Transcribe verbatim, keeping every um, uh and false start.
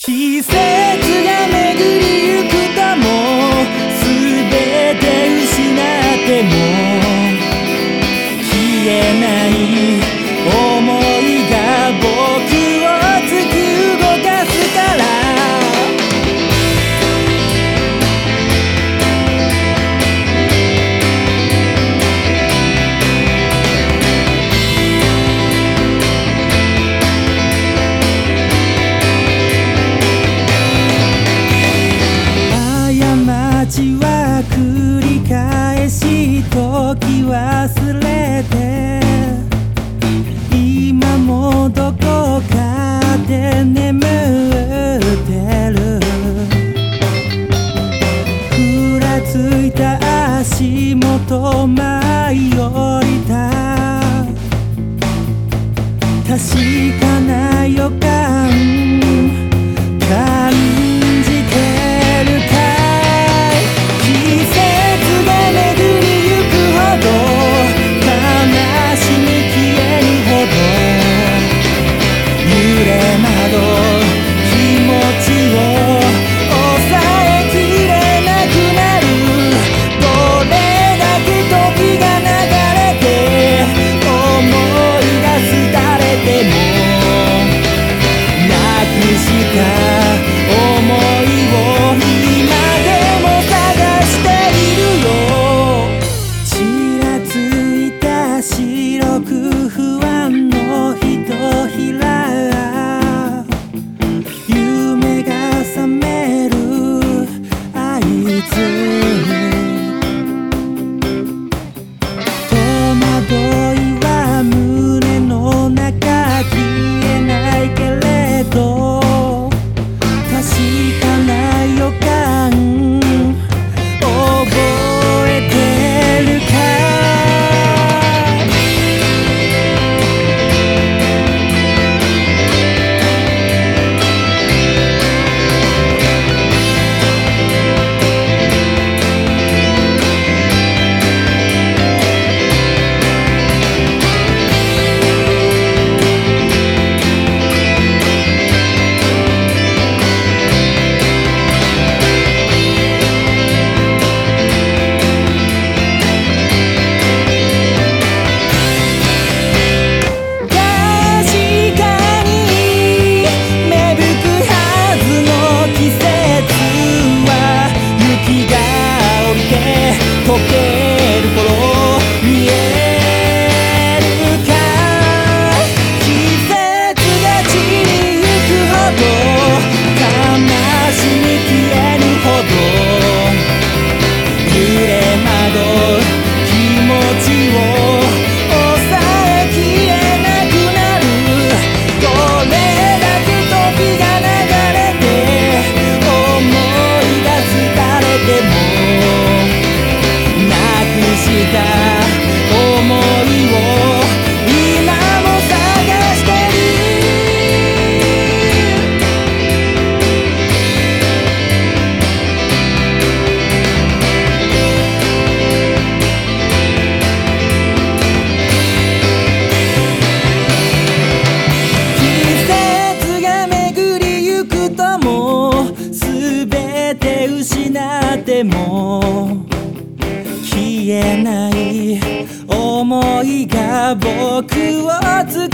季節が巡りゆくとも全て失っても消えない想いが僕を突き動かすから街は繰り返し時忘れて今もどこかで眠ってるふらついた足元舞い降りた確かな予感感じてるか失っても消えない想いが僕を突き